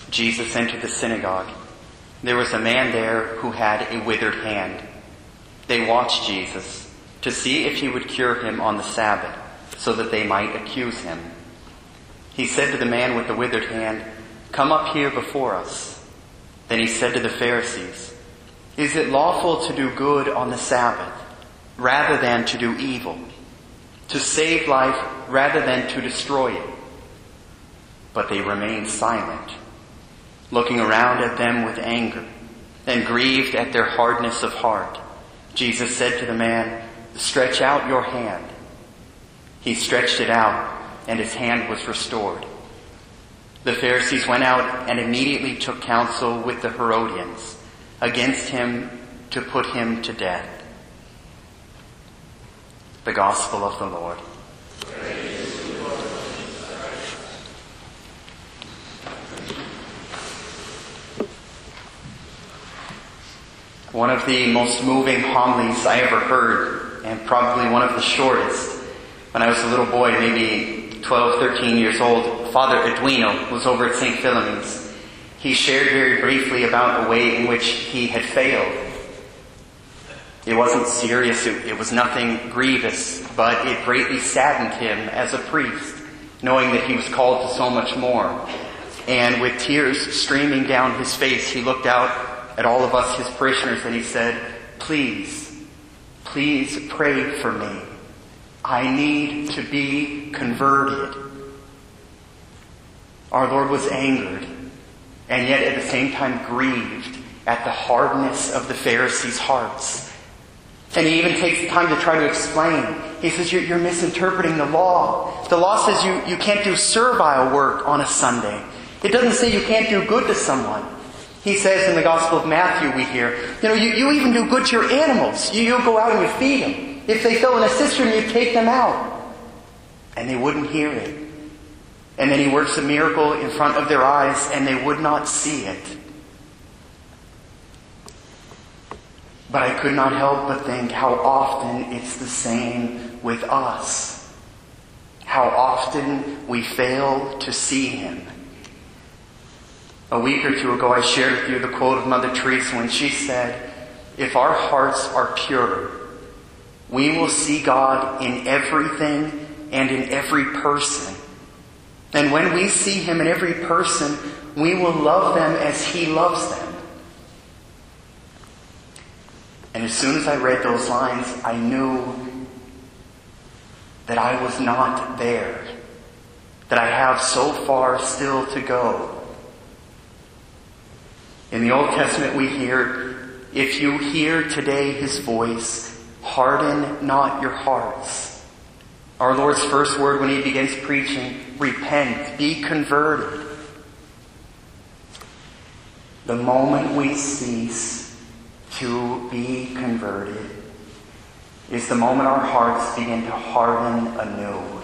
Jesus entered the synagogue. There was a man there who had a withered hand. They watched Jesus to see if he would cure him on the Sabbath, so that they might accuse him. He said to the man with the withered hand, "Come up here before us." Then he said to the Pharisees, "Is it lawful to do good on the Sabbath, rather than to do evil? To save life rather than to destroy it?" But they remained silent, looking around at them with anger, and grieved at their hardness of heart. Jesus said to the man, "Stretch out your hand." He stretched it out, and his hand was restored. The Pharisees went out and immediately took counsel with the Herodians against him to put him to death. The Gospel of the Lord. One of the most moving homilies I ever heard, and probably one of the shortest, when I was a little boy, maybe 12, 13 years old, Father Edwino was over at St. Philomene's. He shared very briefly about the way in which he had failed. It wasn't serious, it was nothing grievous, but it greatly saddened him as a priest, knowing that he was called to so much more. And with tears streaming down his face, he looked out at all of us, his parishioners, and he said, please pray for me. I need to be converted." Our Lord was angered, and yet at the same time grieved at the hardness of the Pharisees' hearts. And he even takes the time to try to explain. He says, you're misinterpreting the law. The law says you can't do servile work on a Sunday. It doesn't say you can't do good to someone. He says in the Gospel of Matthew, we hear, you even do good to your animals. You go out and you feed them. If they fell in a cistern, you take them out. And they wouldn't hear it. And then he works a miracle in front of their eyes, and they would not see it. But I could not help but think how often it's the same with us. How often we fail to see him. A week or two ago, I shared with you the quote of Mother Teresa when she said, "If our hearts are pure, we will see God in everything and in every person. And when we see him in every person, we will love them as he loves them." And as soon as I read those lines, I knew that I was not there, that I have so far still to go. In the Old Testament we hear, "If you hear today his voice, harden not your hearts." Our Lord's first word when he begins preaching, repent, be converted. The moment we cease to be converted is the moment our hearts begin to harden anew.